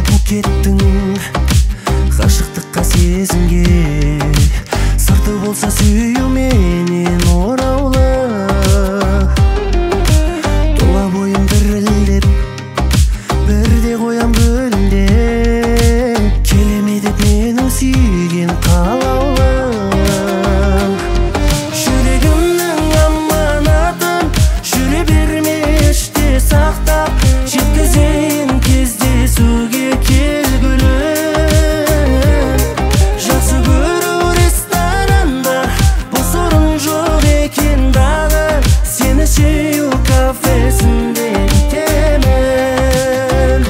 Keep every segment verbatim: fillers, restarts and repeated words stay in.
букеттің ғашықтыққа сезімге сырты болса сүю менен ораулы. Тұла бойым дірілдеп бірде қоям гүлдеп, келеме деп менің сүйген қалаулым. Жүрегімнің аманатын жүре берме іште сақтап, жеткізейін кездесуге келгүлім. Жақсы көру ресторанда бос орын жоқ екен дағы, сені сүйу кафесінде итемін.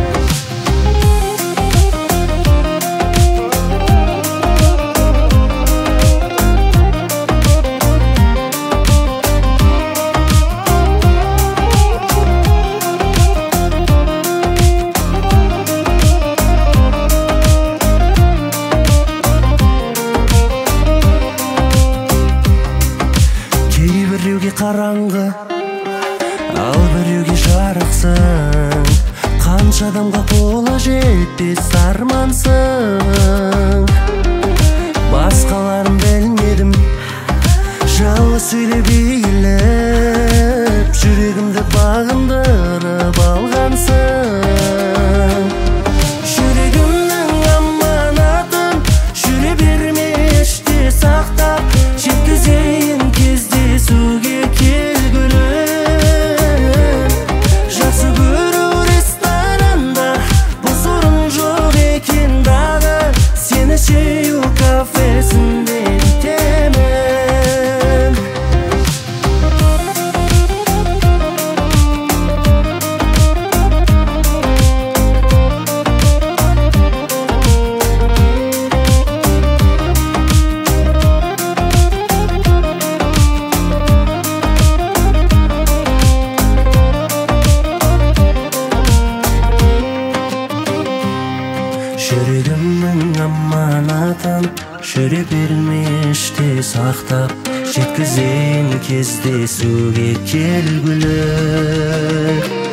Біреуге қараңғы, ал біреуге жарықсың. Қанша адамға қолы жетпес армансың. Басқаларын білмедім, жалғыз сөйлеп иіліп, жүрегімді бағындырып алғансың. Жүрегімнің аманатын жүре берме іште сақтап, жеткізейін кездесуге келгүлім. Жақсы көру ресторанда бос орын жоқ екен дағы, сені сүйу кафесінде итемін. Жүрегімнің аманатын жүре берме іште сақтап, жеткізейін кездесуге келгүлім.